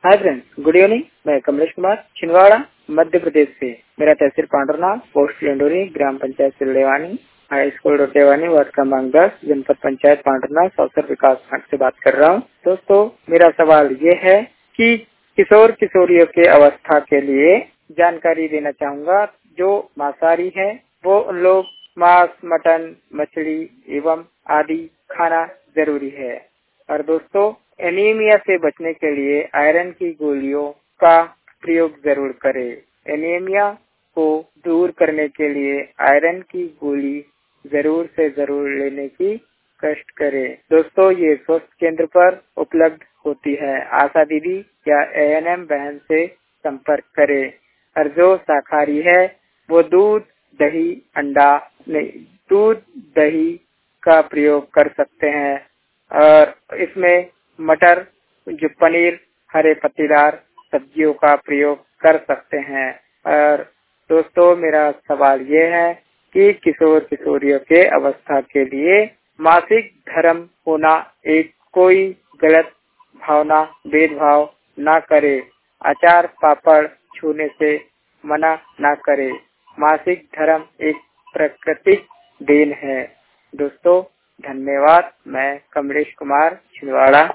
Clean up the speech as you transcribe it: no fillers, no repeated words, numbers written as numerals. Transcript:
Hi friends, good evening. मैं कमलेश कुमार छिंदवाड़ा मध्य प्रदेश से। मेरा तहसील पांडुरनाथ, पोस्ट लेंडोरी, ग्राम panchayat Sildewani, high school Rotewani, ward क्रमांक 10, जनपद पंचायत पांडुरनाथ, अवसर विकास खंड से बात कर रहा हूँ। दोस्तों, मेरा सवाल ये है कि किशोर किशोरियों के अवस्था के लिए जानकारी देना चाहूँगा। जो मांसाहारी है वो उन लोग मांस, मटन, मछली एवं आदि खाना जरूरी है। और दोस्तों, एनीमिया से बचने के लिए आयरन की गोलियों का प्रयोग जरूर करें। एनीमिया को दूर करने के लिए आयरन की गोली जरूर से जरूर लेने की कष्ट करें। दोस्तों, ये स्वास्थ्य केंद्र पर उपलब्ध होती है। आशा दीदी या एएनएम बहन से संपर्क करें। और जो शाकाहारी है वो दूध, दही, अंडा नहीं, दूध, दही का प्रयोग कर सकते हैं। और इसमें मटर, जो पनीर, हरे पत्तेदार सब्जियों का प्रयोग कर सकते हैं। और दोस्तों, मेरा सवाल ये है कि किशोर किशोरियों के अवस्था के लिए मासिक धर्म होना एक कोई गलत भावना, भेदभाव ना करे। अचार पापड़ छूने से मना ना करे। मासिक धर्म एक प्राकृतिक देन है। दोस्तों, धन्यवाद। मैं कमलेश कुमार छिंदवाड़ा।